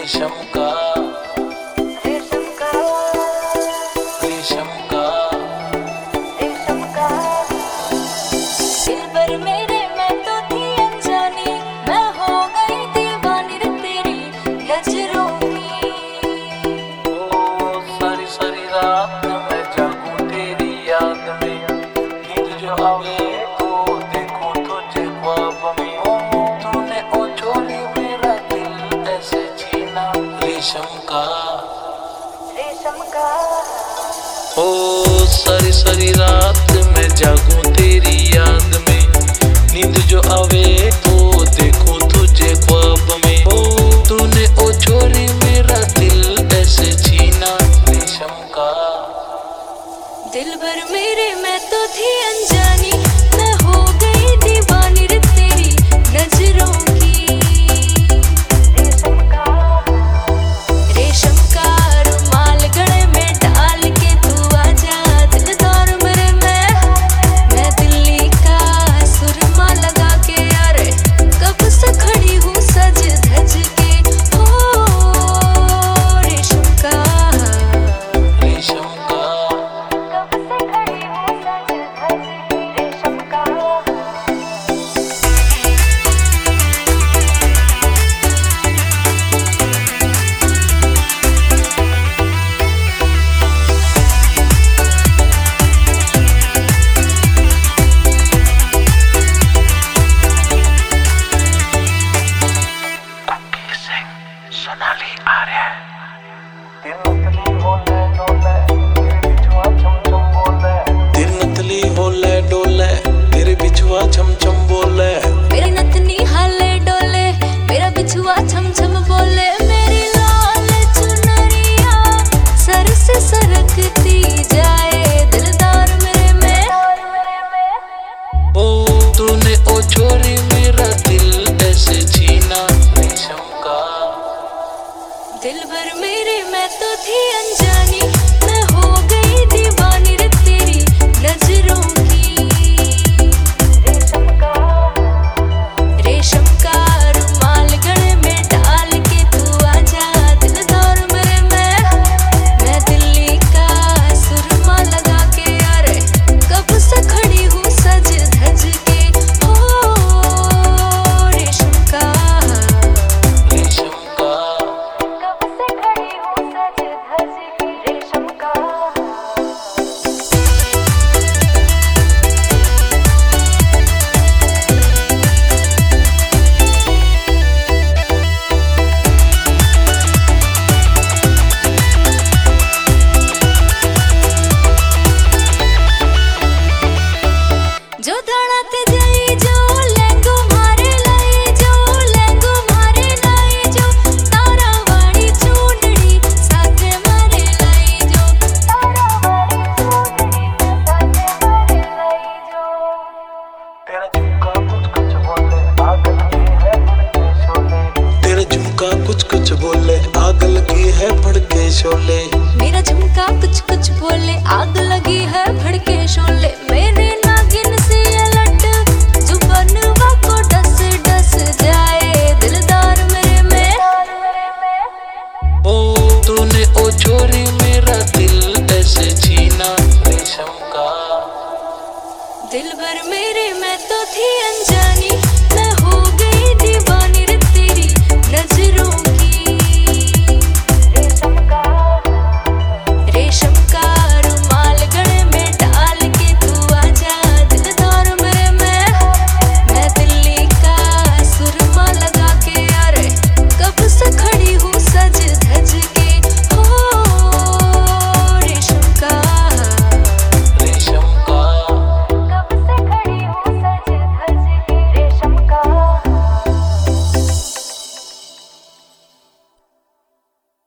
रेशम का रेशम का रेशम का दिल भर मेरे मैं तो थी अनजानी, मैं हो गई दीवानी रे तेरी नजरों की। ओ सारी सारी रात मैं जागूं तेरी याद में, नींद जो आवे तो देखूं तुझे ख्वाब में। तूने ओ चोरी मेरा दिल ऐसे छीना, रेशम का रेशम का ओ सारी सारी रात मैं जागूं तेरी याद में, नींद जो आवे तो देखूं तुझे ख्वाब में। ओ तूने ओ चोरी मेरा दिल ऐसे छीना, रेशम का दिल भर मेरे मैं तो थी अनजानी, मैं हो गई दीवानी रे तेरी नजरों की। रेशम का रुमाल गले में डाल के तू आजा दिलदार मेरे, मैं दिल्ली का सुरमा लगा के यार कब से खड़ी हूँ सज धज के। हो रेशम का रेशम का कब से खड़ी हूँ सज धज के। रेशम का सोनाली आर्य दिल नतली होले डोले तेरे बिछुआ छम छम बोले, दिल नतली होले डोले तेरे बिछुआ छम छम बोले। मेरी नतनी हाले डोले मेरा बिछुआ छम छम बोले, मेरी लाल चुनरिया सर से सरकती जाए दिलदार मेरे में। ओ तूने ओ चोरी मेरा दिल ऐसे छीना, रेशम का दिल भर मेरे मैं तो थी अनजानी, मैं हो गई दीवानी रे तेरी नजरों की। रेशम का रुमाल गले में डाल के तू आजा दिलदार मेरे, मैं दिल्ली का सुरमा लगा के यार कब से खड़ी हूँ सज धज के। हो रेशम का रेशम का कब से खड़ी हूँ सज धज के। रेशम का जो दौड़ाते जाई जो लहंगो मारे लाई, जो लहंगो मारे लाई, जो तारा वाली चूंदड़ी साथे मारे लाई, जो तारा वाली चूंदड़ी साथे मारे लाई, जो तेरा झुमका कुछ कुछ बोले आग लगी है भड़के शोले, तेरा झुमका कुछ कुछ बोले आग लगी है भड़के शोले। मेरा झुमका कुछ कुछ बोले आग लगी है भड़के शोले, मेरे